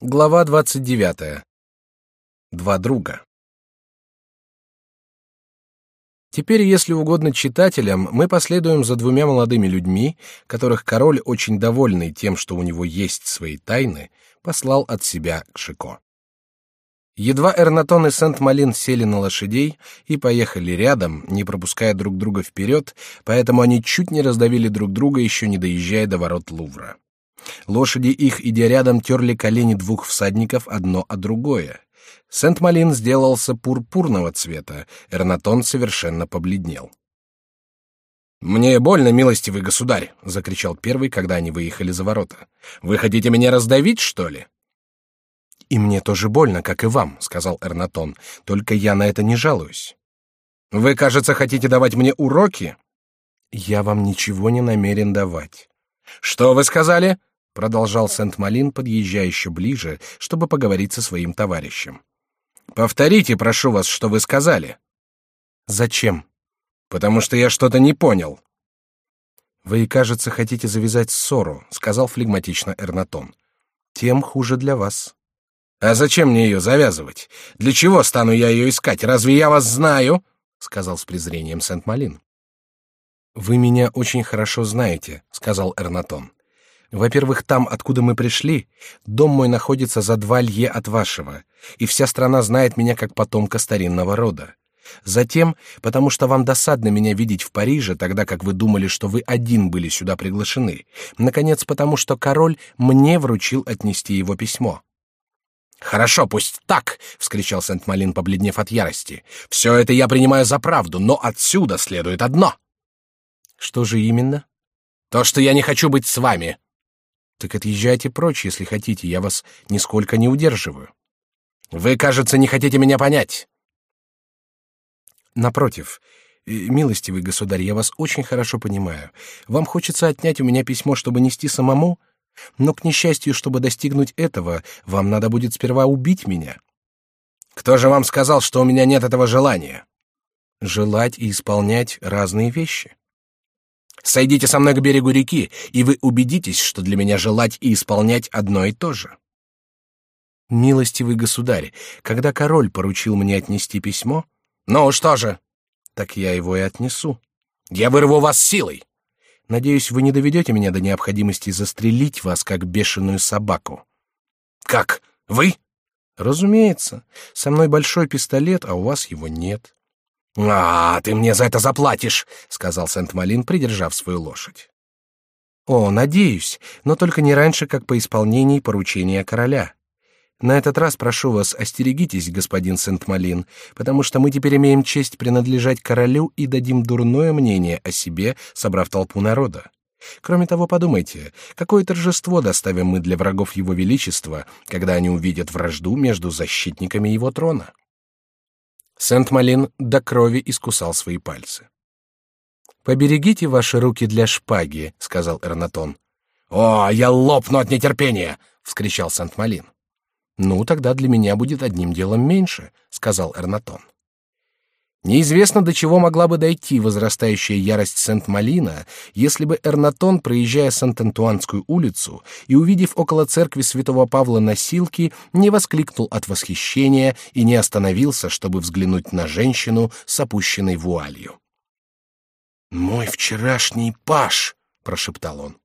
Глава 29. Два друга. Теперь, если угодно читателям, мы последуем за двумя молодыми людьми, которых король, очень довольный тем, что у него есть свои тайны, послал от себя к Шико. Едва Эрнатон и Сент-Малин сели на лошадей и поехали рядом, не пропуская друг друга вперед, поэтому они чуть не раздавили друг друга, еще не доезжая до ворот Лувра. Лошади их, идя рядом, терли колени двух всадников одно о другое. Сент-Малин сделался пурпурного цвета, Эрнатон совершенно побледнел. «Мне больно, милостивый государь!» — закричал первый, когда они выехали за ворота. «Вы хотите меня раздавить, что ли?» «И мне тоже больно, как и вам», — сказал Эрнатон, — «только я на это не жалуюсь». «Вы, кажется, хотите давать мне уроки?» «Я вам ничего не намерен давать». «Что вы сказали?» — продолжал Сент-Малин, подъезжая еще ближе, чтобы поговорить со своим товарищем. «Повторите, прошу вас, что вы сказали». «Зачем?» «Потому что я что-то не понял». «Вы, кажется, хотите завязать ссору», — сказал флегматично Эрнатон. «Тем хуже для вас». «А зачем мне ее завязывать? Для чего стану я ее искать? Разве я вас знаю?» — сказал с презрением Сент-Малин. «Вы меня очень хорошо знаете», — сказал Эрнатон. «Во-первых, там, откуда мы пришли, дом мой находится за 2 лье от вашего, и вся страна знает меня как потомка старинного рода. Затем, потому что вам досадно меня видеть в Париже, тогда как вы думали, что вы один были сюда приглашены. Наконец, потому что король мне вручил отнести его письмо». «Хорошо, пусть так!» — вскричал Сент-Малин, побледнев от ярости. «Все это я принимаю за правду, но отсюда следует одно». «Что же именно?» «То, что я не хочу быть с вами». «Так отъезжайте прочь, если хотите, я вас нисколько не удерживаю». «Вы, кажется, не хотите меня понять». «Напротив, милостивый государь, я вас очень хорошо понимаю. Вам хочется отнять у меня письмо, чтобы нести самому, но, к несчастью, чтобы достигнуть этого, вам надо будет сперва убить меня». «Кто же вам сказал, что у меня нет этого желания?» «Желать и исполнять разные вещи». «Сойдите со мной к берегу реки, и вы убедитесь, что для меня желать и исполнять одно и то же». «Милостивый государь, когда король поручил мне отнести письмо...» «Ну, что же?» «Так я его и отнесу». «Я вырву вас силой». «Надеюсь, вы не доведете меня до необходимости застрелить вас, как бешеную собаку». «Как? Вы?» «Разумеется. Со мной большой пистолет, а у вас его нет». «А, ты мне за это заплатишь», — сказал Сент-Малин, придержав свою лошадь. «О, надеюсь, но только не раньше, как по исполнении поручения короля. На этот раз прошу вас, остерегитесь, господин Сент-Малин, потому что мы теперь имеем честь принадлежать королю и дадим дурное мнение о себе, собрав толпу народа. Кроме того, подумайте, какое торжество доставим мы для врагов его величества, когда они увидят вражду между защитниками его трона». Сент-Малин до крови искусал свои пальцы. «Поберегите ваши руки для шпаги», — сказал Эрнатон. «О, я лопну от нетерпения!» — вскричал Сент-Малин. «Ну, тогда для меня будет одним делом меньше», — сказал Эрнатон. Неизвестно, до чего могла бы дойти возрастающая ярость Сент-Малина, если бы Эрнатон, проезжая Сент-Антуанскую улицу и увидев около церкви святого Павла носилки, не воскликнул от восхищения и не остановился, чтобы взглянуть на женщину с опущенной вуалью. «Мой вчерашний паж!» — прошептал он.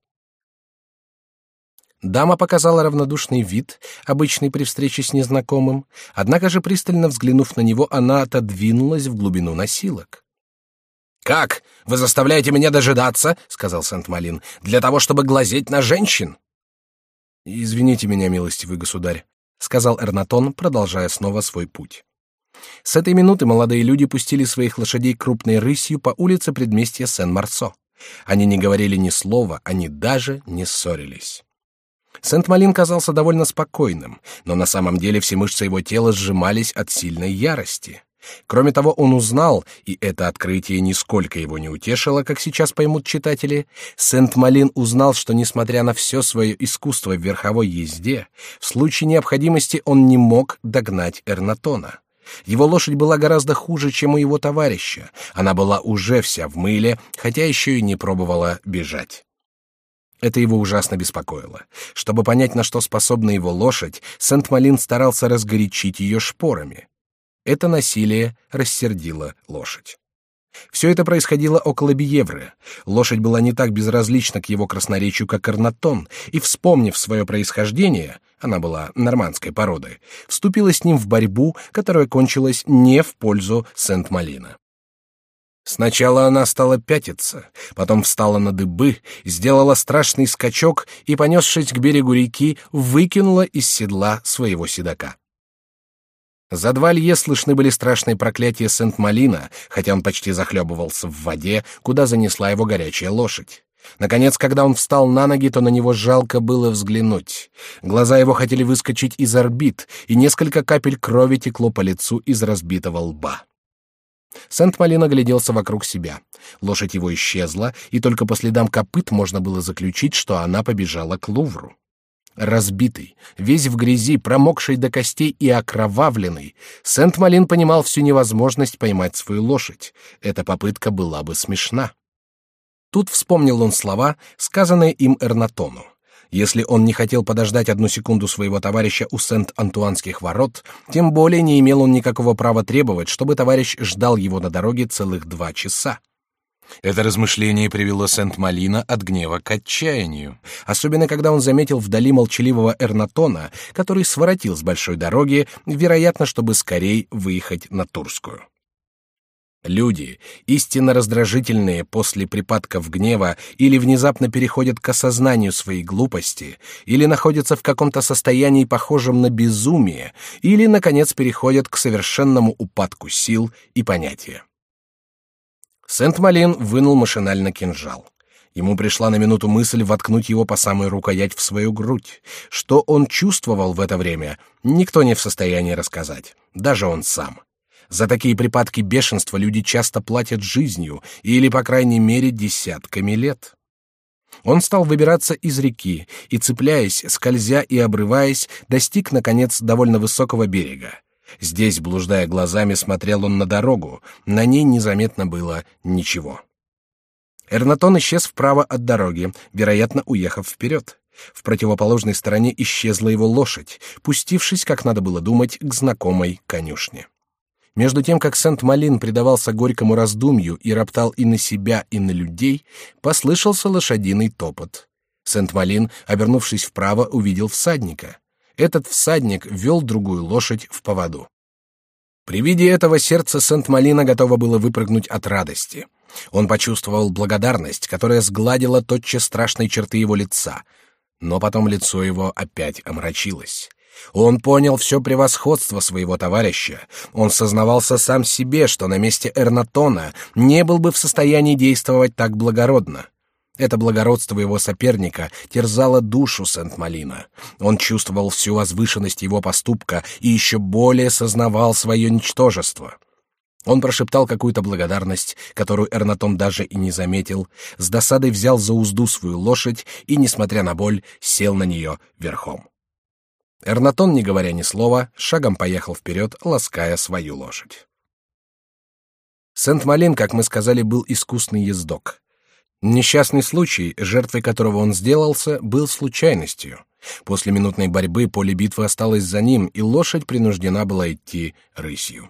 Дама показала равнодушный вид, обычный при встрече с незнакомым, однако же, пристально взглянув на него, она отодвинулась в глубину носилок. «Как? Вы заставляете меня дожидаться, — сказал Сент-Малин, — для того, чтобы глазеть на женщин?» «Извините меня, милостивый государь, — сказал Эрнатон, продолжая снова свой путь. С этой минуты молодые люди пустили своих лошадей крупной рысью по улице предместья Сен-Марсо. Они не говорили ни слова, они даже не ссорились. Сент-Малин казался довольно спокойным, но на самом деле все мышцы его тела сжимались от сильной ярости. Кроме того, он узнал, и это открытие нисколько его не утешило, как сейчас поймут читатели, Сент-Малин узнал, что, несмотря на все свое искусство в верховой езде, в случае необходимости он не мог догнать Эрнатона. Его лошадь была гораздо хуже, чем у его товарища, она была уже вся в мыле, хотя еще и не пробовала бежать. Это его ужасно беспокоило. Чтобы понять, на что способна его лошадь, Сент-Малин старался разгорячить ее шпорами. Это насилие рассердило лошадь. Все это происходило около Биевры. Лошадь была не так безразлична к его красноречию, как Эрнатон, и, вспомнив свое происхождение, она была нормандской породы, вступила с ним в борьбу, которая кончилась не в пользу Сент-Малина. Сначала она стала пятиться, потом встала на дыбы, сделала страшный скачок и, понесшись к берегу реки, выкинула из седла своего седока. За 2 лье слышны были страшные проклятия Сент-Малина, хотя он почти захлебывался в воде, куда занесла его горячая лошадь. Наконец, когда он встал на ноги, то на него жалко было взглянуть. Глаза его хотели выскочить из орбит, и несколько капель крови текло по лицу из разбитого лба. Сент-Малин огляделся вокруг себя. Лошадь его исчезла, и только по следам копыт можно было заключить, что она побежала к Лувру. Разбитый, весь в грязи, промокший до костей и окровавленный, Сент-Малин понимал всю невозможность поймать свою лошадь. Эта попытка была бы смешна. Тут вспомнил он слова, сказанные им Эрнатону. Если он не хотел подождать 1 секунду своего товарища у Сент-Антуанских ворот, тем более не имел он никакого права требовать, чтобы товарищ ждал его на дороге целых 2 часа. Это размышление привело Сент-Малина от гнева к отчаянию, особенно когда он заметил вдали молчаливого Эрнатона, который своротил с большой дороги, вероятно, чтобы скорей выехать на Турскую. Люди, истинно раздражительные после припадков гнева, или внезапно переходят к осознанию своей глупости, или находятся в каком-то состоянии, похожем на безумие, или, наконец, переходят к совершенному упадку сил и понятия. Сент-Малин вынул машинально кинжал. Ему пришла на минуту мысль воткнуть его по самую рукоять в свою грудь. Что он чувствовал в это время, никто не в состоянии рассказать, даже он сам. За такие припадки бешенства люди часто платят жизнью или, по крайней мере, десятками лет. Он стал выбираться из реки и, цепляясь, скользя и обрываясь, достиг, наконец, довольно высокого берега. Здесь, блуждая глазами, смотрел он на дорогу, на ней незаметно было ничего. Эрнатон исчез вправо от дороги, вероятно, уехав вперед. В противоположной стороне исчезла его лошадь, пустившись, как надо было думать, к знакомой конюшне. Между тем, как Сент-Малин предавался горькому раздумью и роптал и на себя, и на людей, послышался лошадиный топот. Сент-Малин, обернувшись вправо, увидел всадника. Этот всадник вел другую лошадь в поводу. При виде этого сердце Сент-Малина готово было выпрыгнуть от радости. Он почувствовал благодарность, которая сгладила тотчас страшные черты его лица, но потом лицо его опять омрачилось. Он понял все превосходство своего товарища. Он сознавался сам себе, что на месте Эрнатона не был бы в состоянии действовать так благородно. Это благородство его соперника терзало душу Сент-Малина. Он чувствовал всю возвышенность его поступка и еще более сознавал свое ничтожество. Он прошептал какую-то благодарность, которую Эрнатон даже и не заметил, с досадой взял за узду свою лошадь и, несмотря на боль, сел на нее верхом. Эрнатон, не говоря ни слова, шагом поехал вперед, лаская свою лошадь. Сент-Малин, как мы сказали, был искусный ездок. Несчастный случай, жертвой которого он сделался, был случайностью. После минутной борьбы поле битвы осталось за ним, и лошадь принуждена была идти рысью.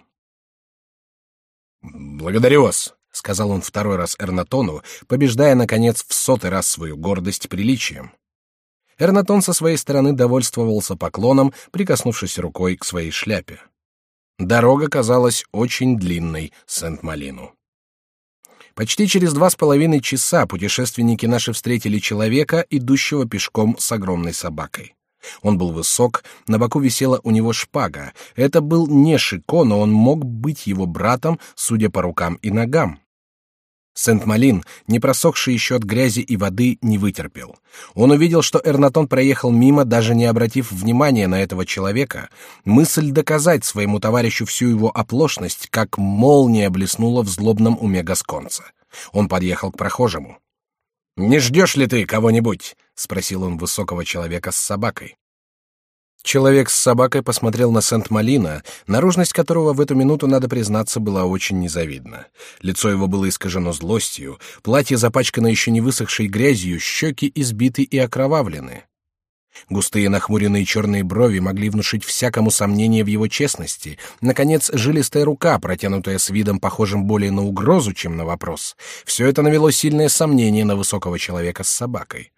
«Благодарю вас», — сказал он второй раз Эрнатону, побеждая, наконец, в 100-й раз свою гордость приличием. Эрнатон со своей стороны довольствовался поклоном, прикоснувшись рукой к своей шляпе. Дорога казалась очень длинной Сент-Малину. Почти через 2,5 часа путешественники наши встретили человека, идущего пешком с огромной собакой. Он был высок, на боку висела у него шпага. Это был не Шико, но он мог быть его братом, судя по рукам и ногам. Сент-Малин, не просохший еще от грязи и воды, не вытерпел. Он увидел, что Эрнатон проехал мимо, даже не обратив внимания на этого человека. Мысль доказать своему товарищу всю его оплошность, как молния блеснула в злобном уме гасконца. Он подъехал к прохожему. «Не ждешь ли ты кого-нибудь?» — спросил он высокого человека с собакой. Человек с собакой посмотрел на Сент-Малина, наружность которого в эту минуту, надо признаться, была очень незавидна. Лицо его было искажено злостью, платье запачкано еще не высохшей грязью, щеки избиты и окровавлены. Густые нахмуренные черные брови могли внушить всякому сомнение в его честности. Наконец, жилистая рука, протянутая с видом, похожим более на угрозу, чем на вопрос. Все это навело сильное сомнение на высокого человека с собакой.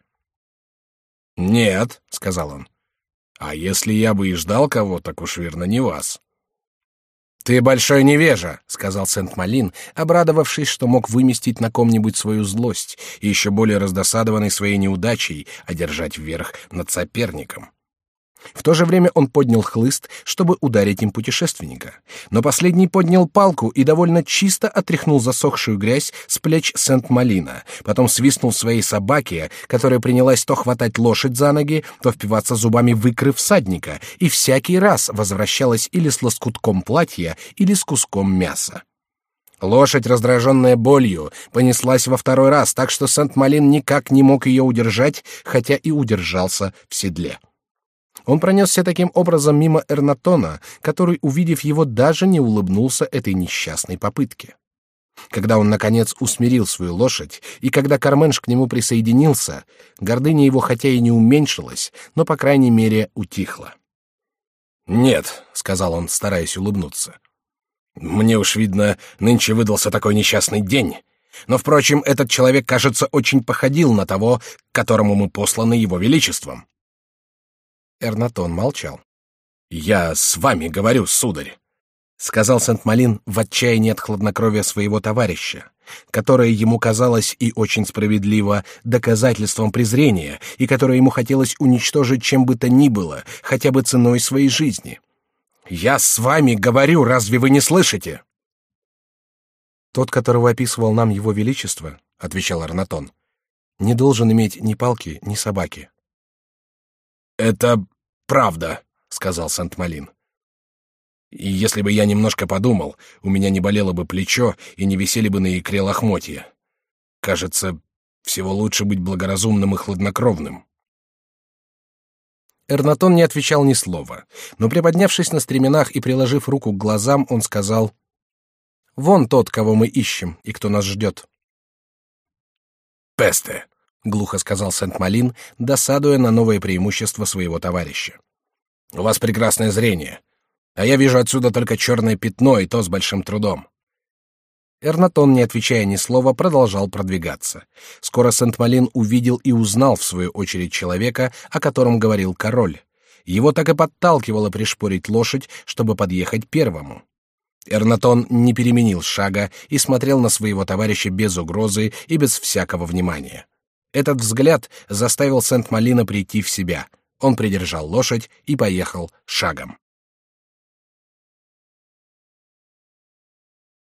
«Нет», — сказал он. «А если я бы и ждал кого, так уж верно не вас». «Ты большой невежа», — сказал Сент-Малин, обрадовавшись, что мог выместить на ком-нибудь свою злость, и еще более раздосадованный своей неудачей одержать верх над соперником. В то же время он поднял хлыст, чтобы ударить им путешественника, но последний поднял палку и довольно чисто отряхнул засохшую грязь с плеч Сент-Малина, потом свистнул своей собаке, которая принялась то хватать лошадь за ноги, то впиваться зубами в икры всадника, и всякий раз возвращалась или с лоскутком платья, или с куском мяса. Лошадь, раздраженная болью, понеслась во второй раз, так что Сент-Малин никак не мог ее удержать, хотя и удержался в седле. Он пронесся таким образом мимо Эрнатона, который, увидев его, даже не улыбнулся этой несчастной попытке. Когда он, наконец, усмирил свою лошадь, и когда Карменш к нему присоединился, гордыня его хотя и не уменьшилась, но, по крайней мере, утихла. «Нет», — сказал он, стараясь улыбнуться, — «мне уж, видно, нынче выдался такой несчастный день. Но, впрочем, этот человек, кажется, очень походил на того, к которому мы посланы его величеством». Эрнатон молчал. «Я с вами говорю, сударь», — сказал Сент-Малин в отчаянии от хладнокровия своего товарища, которое ему казалось и очень справедливо доказательством презрения, и которое ему хотелось уничтожить чем бы то ни было, хотя бы ценой своей жизни. «Я с вами говорю, разве вы не слышите?» «Тот, которого описывал нам его величество, — отвечал Эрнатон, — не должен иметь ни палки, ни собаки». «Это правда», — сказал Сент-Малин. «И если бы я немножко подумал, у меня не болело бы плечо и не висели бы на икре лохмотья. Кажется, всего лучше быть благоразумным и хладнокровным». Эрнатон не отвечал ни слова, но, приподнявшись на стременах и приложив руку к глазам, он сказал: «Вон тот, кого мы ищем и кто нас ждет». «Песте», — глухо сказал Сент-Малин, досадуя на новое преимущество своего товарища. «У вас прекрасное зрение, а я вижу отсюда только черное пятно, и то с большим трудом». Эрнатон, не отвечая ни слова, продолжал продвигаться. Скоро Сент-Малин увидел и узнал, в свою очередь, человека, о котором говорил король. Его так и подталкивало пришпорить лошадь, чтобы подъехать первому. Эрнатон не переменил шага и смотрел на своего товарища без угрозы и без всякого внимания. Этот взгляд заставил Сент-Малина прийти в себя. Он придержал лошадь и поехал шагом.